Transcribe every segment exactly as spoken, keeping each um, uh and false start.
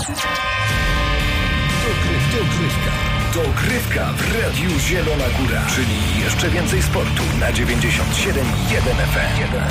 Dogrywka. Dogrywka w Radiu Zielona Góra. Czyli jeszcze więcej sportu na dziewięćdziesiąt siedem i jeden F M.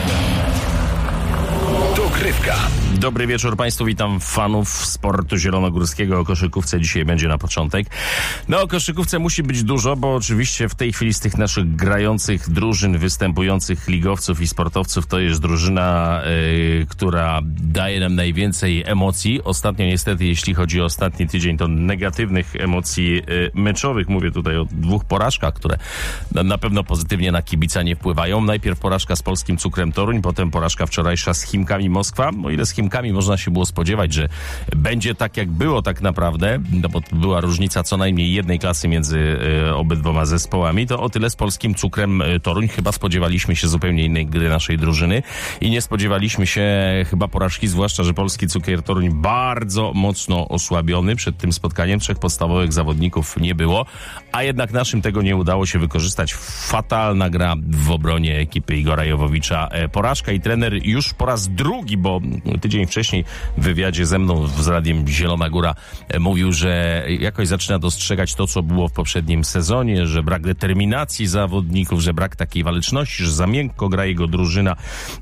Dogrywka. Dobry wieczór Państwu, witam fanów sportu zielonogórskiego. O koszykówce dzisiaj będzie na początek. No o koszykówce musi być dużo, bo oczywiście w tej chwili z tych naszych grających drużyn, występujących ligowców i sportowców to jest drużyna, yy, która daje nam najwięcej emocji. Ostatnio niestety, jeśli chodzi o ostatni tydzień, to negatywnych emocji yy, meczowych. Mówię tutaj o dwóch porażkach, które na pewno pozytywnie na kibica nie wpływają. Najpierw porażka z Polskim Cukrem Toruń, potem porażka wczorajsza z Chimkami Moskwa. O ile z Chimkami można się było spodziewać, że będzie tak, jak było tak naprawdę, no bo była różnica co najmniej jednej klasy między y, obydwoma zespołami, to o tyle z Polskim Cukrem Toruń chyba spodziewaliśmy się zupełnie innej gry naszej drużyny i nie spodziewaliśmy się chyba porażki, zwłaszcza, że Polski Cukier Toruń bardzo mocno osłabiony przed tym spotkaniem. Trzech podstawowych zawodników nie było, a jednak naszym tego nie udało się wykorzystać. Fatalna gra w obronie ekipy Igora Jowowicza. Porażka i trener już po raz drugi, bo tydzień wcześniej w wywiadzie ze mną z Radiem Zielona Góra mówił, że jakoś zaczyna dostrzegać to, co było w poprzednim sezonie, że brak determinacji zawodników, że brak takiej waleczności, że za miękko gra jego drużyna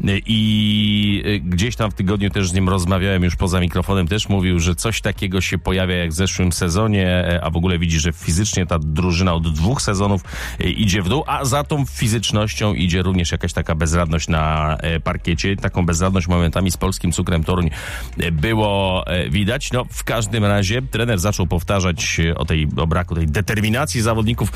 i gdzieś tam w tygodniu też z nim rozmawiałem już poza mikrofonem, też mówił, że coś takiego się pojawia jak w zeszłym sezonie, a w ogóle widzi, że fizycznie ta drużyna od dwóch sezonów idzie w dół, a za tą fizycznością idzie również jakaś taka bezradność na parkiecie. Taką bezradność momentami z Polskim Cukrem Toruń było widać. No, w każdym razie trener zaczął powtarzać o tej, o braku tej determinacji zawodników.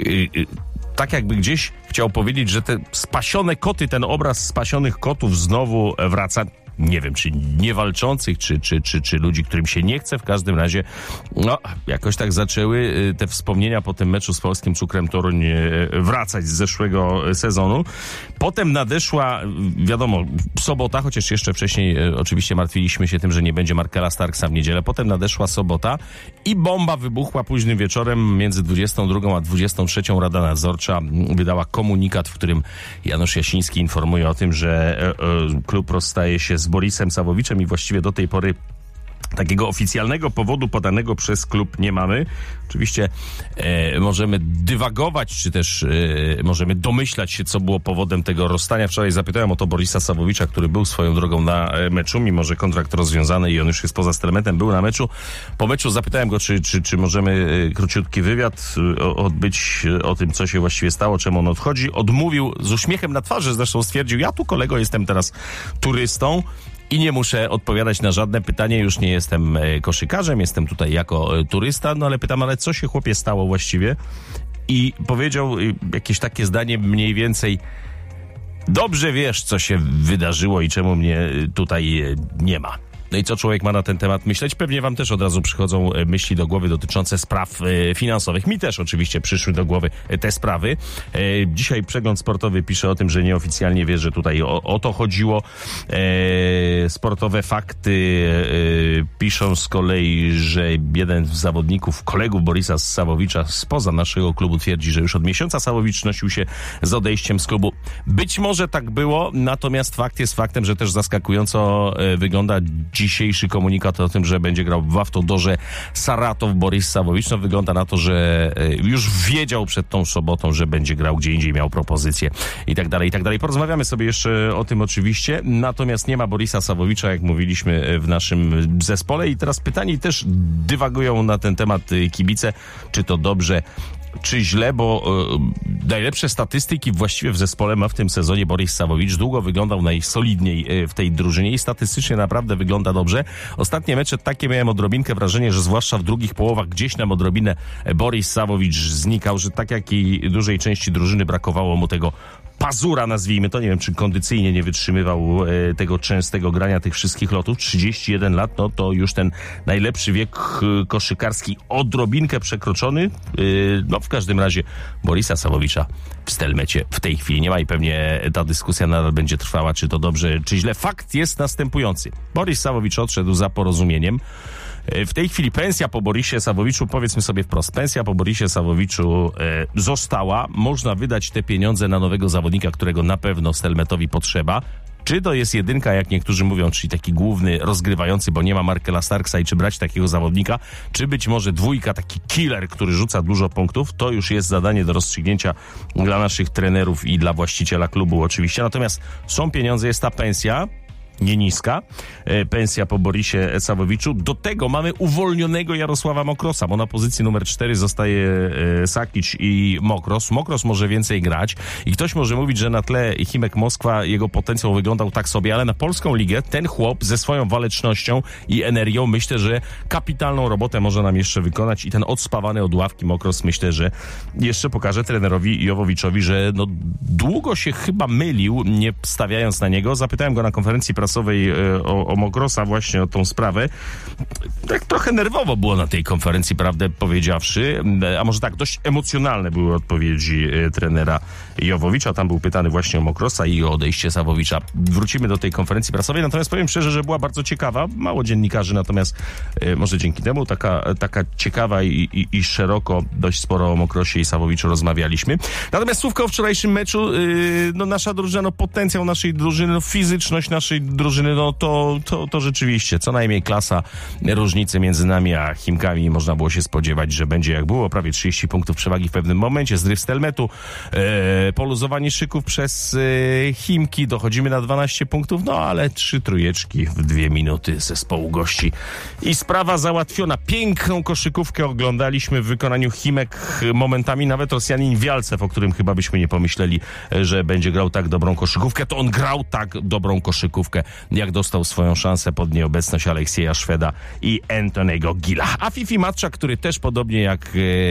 Tak jakby gdzieś chciał powiedzieć, że te spasione koty, ten obraz spasionych kotów znowu wraca. Nie wiem, czy niewalczących, czy, czy, czy, czy ludzi, którym się nie chce. W każdym razie, no, jakoś tak zaczęły te wspomnienia po tym meczu z Polskim Cukrem Toruń wracać z zeszłego sezonu. Potem nadeszła, wiadomo, sobota, chociaż jeszcze wcześniej oczywiście martwiliśmy się tym, że nie będzie Markela Starksa w niedzielę. Potem nadeszła sobota i bomba wybuchła późnym wieczorem. Między dwudziestą drugą a dwudziestą trzecią Rada Nadzorcza wydała komunikat, w którym Janusz Jasiński informuje o tym, że e, e, klub rozstaje się z Borisem Sawowiczem i właściwie do tej pory takiego oficjalnego powodu podanego przez klub nie mamy. Oczywiście e, możemy dywagować, czy też e, możemy domyślać się, co było powodem tego rozstania. Wczoraj zapytałem o to Borisa Sawowicza, który był swoją drogą na e, meczu, mimo że kontrakt rozwiązany i on już jest poza Stelmetem, był na meczu. Po meczu zapytałem go, czy, czy, czy możemy e, króciutki wywiad e, odbyć e, o tym, co się właściwie stało, czemu on odchodzi. Odmówił z uśmiechem na twarzy, zresztą stwierdził, ja tu kolego jestem teraz turystą i nie muszę odpowiadać na żadne pytanie, już nie jestem koszykarzem, jestem tutaj jako turysta, no ale pytam, ale co się chłopie stało właściwie? I powiedział jakieś takie zdanie mniej więcej, dobrze wiesz, co się wydarzyło i czemu mnie tutaj nie ma. No i co człowiek ma na ten temat myśleć? Pewnie wam też od razu przychodzą myśli do głowy dotyczące spraw e, finansowych. Mi też oczywiście przyszły do głowy te sprawy. E, dzisiaj Przegląd Sportowy pisze o tym, że nieoficjalnie wie, że tutaj o, o to chodziło. E, sportowe fakty e, piszą z kolei, że jeden z zawodników, kolegów Borisa Sawowicza spoza naszego klubu twierdzi, że już od miesiąca Sawowicz nosił się z odejściem z klubu. Być może tak było, natomiast fakt jest faktem, że też zaskakująco e, wygląda dzisiejszy komunikat o tym, że będzie grał w Awtodorze Saratow Boris Sawowicz. No wygląda na to, że już wiedział przed tą sobotą, że będzie grał gdzie indziej, miał propozycje i tak dalej, i tak dalej. Porozmawiamy sobie jeszcze o tym oczywiście, natomiast nie ma Borisa Sawowicza, jak mówiliśmy, w naszym zespole i teraz pytanie też dywagują na ten temat kibice, czy to dobrze, czy źle, bo e, najlepsze statystyki właściwie w zespole ma w tym sezonie Boris Sawowicz. Długo wyglądał najsolidniej e, w tej drużynie i statystycznie naprawdę wygląda dobrze. Ostatnie mecze takie miałem odrobinkę wrażenie, że zwłaszcza w drugich połowach gdzieś nam odrobinę Boris Sawowicz znikał, że tak jak i dużej części drużyny brakowało mu tego pazura, nazwijmy to, nie wiem, czy kondycyjnie nie wytrzymywał e, tego częstego grania tych wszystkich lotów. trzydzieści jeden lat, no to już ten najlepszy wiek e, koszykarski odrobinkę przekroczony. E, no w każdym razie Borisa Sawowicza w Stelmecie w tej chwili nie ma i pewnie ta dyskusja nadal będzie trwała, czy to dobrze, czy źle. Fakt jest następujący. Boris Sawowicz odszedł za porozumieniem. W tej chwili pensja po Borisie Sawowiczu, powiedzmy sobie wprost, pensja po Borisie Sawowiczu e, została. Można wydać te pieniądze na nowego zawodnika, którego na pewno Stelmetowi potrzeba. Czy to jest jedynka, jak niektórzy mówią, czyli taki główny rozgrywający, bo nie ma Markela Starksa i czy brać takiego zawodnika, czy być może dwójka, taki killer, który rzuca dużo punktów, to już jest zadanie do rozstrzygnięcia dla naszych trenerów i dla właściciela klubu oczywiście. Natomiast są pieniądze, jest ta pensja, nie niska, e, pensja po Borisie Sawowiczu. Do tego mamy uwolnionego Jarosława Mokrosa, bo na pozycji numer cztery zostaje e, Sakic i Mokros. Mokros może więcej grać i ktoś może mówić, że na tle Chimek Moskwa jego potencjał wyglądał tak sobie, ale na polską ligę ten chłop ze swoją walecznością i energią myślę, że kapitalną robotę może nam jeszcze wykonać i ten odspawany od ławki Mokros myślę, że jeszcze pokaże trenerowi Jowowiczowi, że no długo się chyba mylił, nie stawiając na niego. Zapytałem go na konferencji prasowej o, o Mokrosa właśnie o tą sprawę. Tak trochę nerwowo było na tej konferencji, prawdę powiedziawszy, a może tak, dość emocjonalne były odpowiedzi trenera Jowowicza. Tam był pytany właśnie o Mokrosa i o odejście Sawowicza. Wrócimy do tej konferencji prasowej, natomiast powiem szczerze, że była bardzo ciekawa. Mało dziennikarzy, natomiast e, może dzięki temu taka, taka ciekawa i, i, i szeroko dość sporo o Mokrosie i Sawowiczu rozmawialiśmy. Natomiast słówko o wczorajszym meczu, yy, no nasza drużyna, no potencjał naszej drużyny, no fizyczność naszej drużyny, no to, to, to rzeczywiście co najmniej klasa. Różnicy między nami a Chimkami można było się spodziewać, że będzie jak było. Prawie trzydzieści punktów przewagi w pewnym momencie. Zryw Stelmetu, e, poluzowanie szyków przez e, Chimki. Dochodzimy na dwanaście punktów, no ale trzy trójeczki w dwie minuty zespołu gości. I sprawa załatwiona. Piękną koszykówkę oglądaliśmy w wykonaniu Chimek. Momentami nawet Rosjanin Wialcew, o którym chyba byśmy nie pomyśleli, że będzie grał tak dobrą koszykówkę, to on grał tak dobrą koszykówkę, jak dostał swoją szansę pod nieobecność Aleksieja Szweda i Antonego Gilla. A Fifi Matczak, który też podobnie jak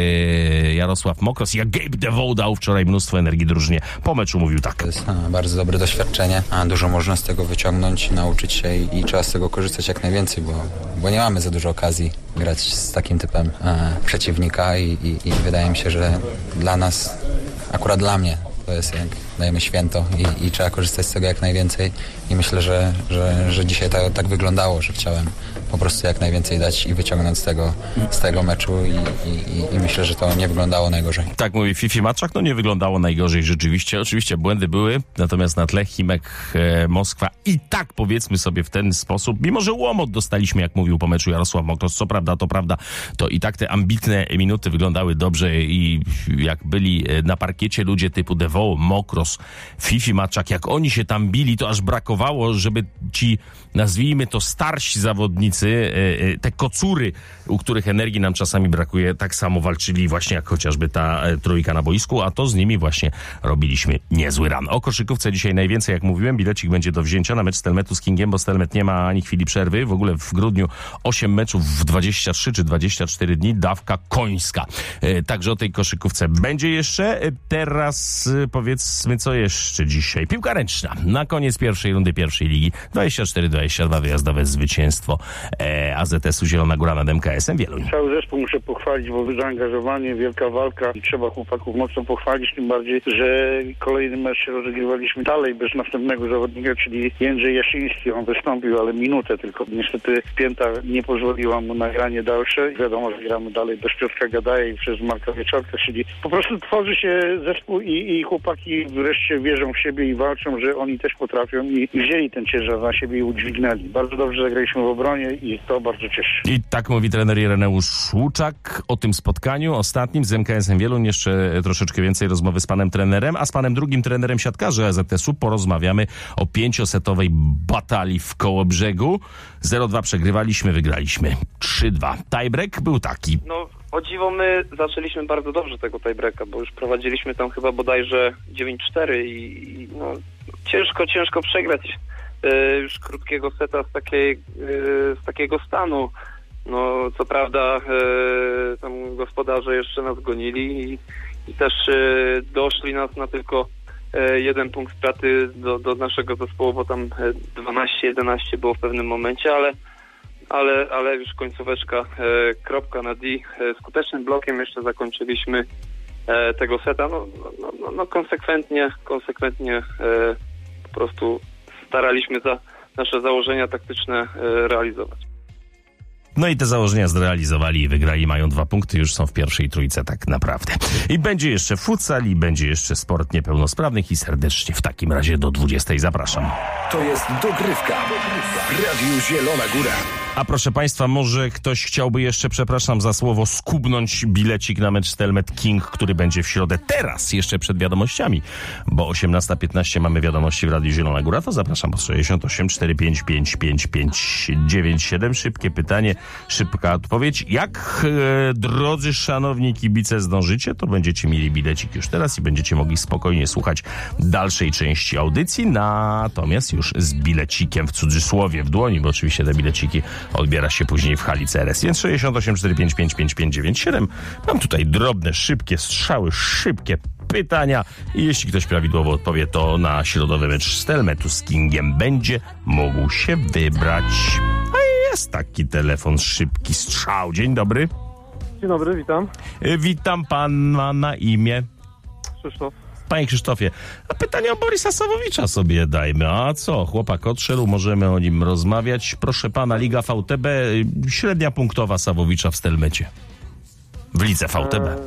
e, Jarosław Mokros, jak Gabe DeVoe dał wczoraj mnóstwo energii drużynie. Po meczu mówił tak. To jest a, bardzo dobre doświadczenie, a dużo można z tego wyciągnąć, nauczyć się i, i trzeba z tego korzystać jak najwięcej, bo, bo nie mamy za dużo okazji grać z takim typem e, przeciwnika i, i, i wydaje mi się, że dla nas, akurat dla mnie, to jest jak dajemy święto i, i trzeba korzystać z tego jak najwięcej i myślę, że, że, że dzisiaj to, tak wyglądało, że chciałem po prostu jak najwięcej dać i wyciągnąć z tego, z tego meczu i, i, i myślę, że to nie wyglądało najgorzej. Tak mówi Fifi Matczak, no nie wyglądało najgorzej rzeczywiście. Oczywiście błędy były, natomiast na tle Chimek e, Moskwa i tak powiedzmy sobie w ten sposób, mimo że łomot dostaliśmy, jak mówił po meczu Jarosław Mokros, co prawda, to prawda, to i tak te ambitne minuty wyglądały dobrze i jak byli na parkiecie ludzie typu DeVoe, Mokros, Fifi Matczak, jak oni się tam bili, to aż brakowało, żeby ci, nazwijmy to, starsi zawodnicy, te kocury, u których energii nam czasami brakuje, tak samo walczyli właśnie jak chociażby ta trójka na boisku, a to z nimi właśnie robiliśmy niezły ran. O koszykówce dzisiaj najwięcej, jak mówiłem, bilecik będzie do wzięcia na mecz Stelmetu z Kingiem, bo Stelmet nie ma ani chwili przerwy. W ogóle w grudniu osiem meczów w dwadzieścia trzy czy dwadzieścia cztery dni, dawka końska. Także o tej koszykówce będzie jeszcze. Teraz powiedzmy, co jeszcze dzisiaj. Piłka ręczna. Na koniec pierwszej rundy pierwszej ligi. dwadzieścia cztery dwadzieścia dwa wyjazdowe zwycięstwo e, A Z S-u Zielona Góra nad M K S-em Wieluń. Cały zespół muszę pochwalić, bo zaangażowanie, wielka walka i trzeba chłopaków mocno pochwalić, tym bardziej, że kolejny mecz rozgrywaliśmy dalej bez następnego zawodnika, czyli Jędrzej Jaszyński. On wystąpił, ale minutę tylko. Niestety pięta nie pozwoliła mu na granie dalsze. Wiadomo, że gramy dalej bez Piotrka Gadaja i przez Marka Wieczorka, czyli po prostu tworzy się zespół i, i chłopaki wreszcie wierzą w siebie i walczą, że oni też potrafią i wzięli ten ciężar na siebie i udźwignęli. Bardzo dobrze zagraliśmy w obronie i to bardzo cieszy. I tak mówi trener Ireneusz Łuczak o tym spotkaniu ostatnim z M K S-em Wieluń. Jeszcze troszeczkę więcej rozmowy z panem trenerem, a z panem drugim trenerem siatkarzy A Z S-u porozmawiamy o pięciosetowej batalii w Kołobrzegu. zero dwa przegrywaliśmy, wygraliśmy trzy dwa. Tiebreak był taki. No, o dziwo my zaczęliśmy bardzo dobrze tego tiebreaka, bo już prowadziliśmy tam chyba bodajże dziewięć cztery i, i no, ciężko, ciężko przegrać y, już krótkiego seta z, takiej, y, z takiego stanu. No, co prawda y, tam gospodarze jeszcze nas gonili i, i też y, doszli nas na tylko y, jeden punkt straty do, do naszego zespołu, bo tam dwanaście jedenaście było w pewnym momencie, ale ale, ale już końcóweczka, e, kropka na D. E, skutecznym blokiem jeszcze zakończyliśmy e, tego seta. No, no, no, no konsekwentnie, konsekwentnie e, po prostu staraliśmy za nasze założenia taktyczne e, realizować. No i te założenia zrealizowali i wygrali, mają dwa punkty, już są w pierwszej trójce tak naprawdę. I będzie jeszcze futsal, i będzie jeszcze sport niepełnosprawnych i serdecznie w takim razie do dwudziestej zapraszam. To jest dogrywka w Radiu Zielona Góra. A proszę Państwa, może ktoś chciałby jeszcze, przepraszam za słowo, skubnąć bilecik na mecz Stelmet King, który będzie w środę, teraz jeszcze przed wiadomościami, bo osiemnasta piętnaście mamy wiadomości w Radiu Zielona Góra, to zapraszam po sześćdziesiąt osiem cztery pięć pięć pięć pięć dziewięć siedem. Szybkie pytanie, szybka odpowiedź. Jak, e, drodzy szanowni kibice, zdążycie, to będziecie mieli bilecik już teraz i będziecie mogli spokojnie słuchać dalszej części audycji, natomiast już z bilecikiem w cudzysłowie w dłoni, bo oczywiście te bileciki odbiera się później w hali C R S. Więc sześćdziesiąt osiem cztery pięć pięć pięć pięć dziewięć siedem. Mam tutaj drobne, szybkie strzały, szybkie pytania i jeśli ktoś prawidłowo odpowie, to na środowy mecz Stelmetu z Kingiem będzie mógł się wybrać. A jest taki telefon, szybki strzał. Dzień dobry. Dzień dobry, witam. Y, Witam pana na imię. Krzysztof. Panie Krzysztofie, a pytanie o Borysa Sawowicza sobie dajmy. A co, chłopak odszedł, możemy o nim rozmawiać. Proszę pana, Liga V T B, y, średnia punktowa Sawowicza w Stelmecie. W lidze V T B. E,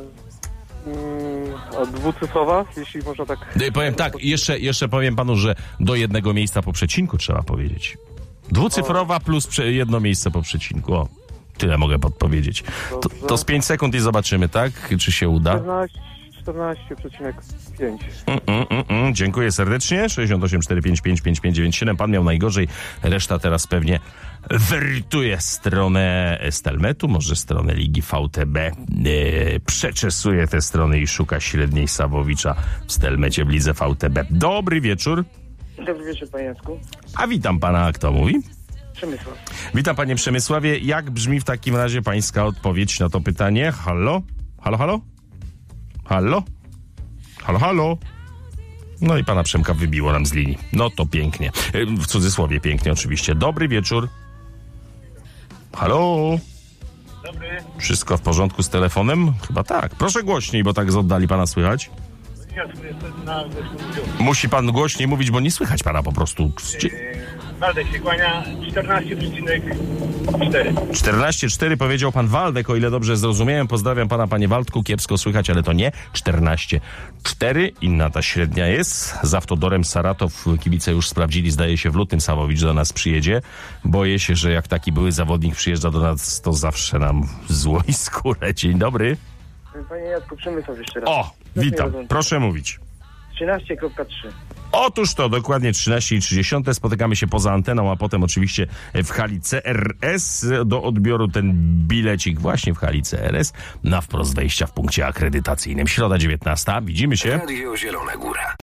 mm, a dwucyfrowa, jeśli można tak... Y, Powiem tak, jeszcze, jeszcze powiem panu, że do jednego miejsca po przecinku trzeba powiedzieć. Dwucyfrowa plus prze, jedno miejsce po przecinku. O, tyle mogę podpowiedzieć. To, to z pięć sekund i zobaczymy, tak? Czy się uda? czternaście przecinek pięć. Mm, mm, mm, mm. Dziękuję serdecznie. sześćdziesiąt osiem cztery pięć pięć pięć pięć dziewięć siedem. Pan miał najgorzej. Reszta teraz pewnie werytuje stronę Stelmetu, może stronę Ligi V T B. Yy, przeczesuje te strony i szuka średniej Sawowicza w Stelmecie w Lidze V T B. Dobry wieczór. Dobry wieczór, panie Jacku. A witam pana, kto mówi? Przemysław. Witam panie Przemysławie. Jak brzmi w takim razie pańska odpowiedź na to pytanie? Halo? Halo, halo? Halo? Halo, halo? No i pana Przemka wybiło nam z linii. No to pięknie. W cudzysłowie pięknie oczywiście. Dobry wieczór. Halo? Dobry. Wszystko w porządku z telefonem? Chyba tak. Proszę głośniej, bo tak z oddali pana słychać. Musi pan głośniej mówić, bo nie słychać pana po prostu. Waldek się kłania, czternaście przecinek cztery. czternaście cztery powiedział pan Waldek, o ile dobrze zrozumiałem. Pozdrawiam pana, panie Waldku. Kiepsko słychać, ale to nie. czternaście cztery. Inna ta średnia jest. Z Автодорem Saratow kibice już sprawdzili. Zdaje się, w lutym Sawowicz do nas przyjedzie. Boję się, że jak taki były zawodnik przyjeżdża do nas, to zawsze nam zło i skórę. Dzień dobry. Panie Jacku, Przemysław jeszcze raz. O, witam. Proszę mówić. trzynaście trzy. Otóż to, dokładnie trzynaście i trzy dziesiąte. Spotykamy się poza anteną, a potem oczywiście w hali C R S do odbioru ten bilecik właśnie w hali C R S na wprost wejścia w punkcie akredytacyjnym. Środa dziewiętnasta. Widzimy się. Radio Zielona Góra.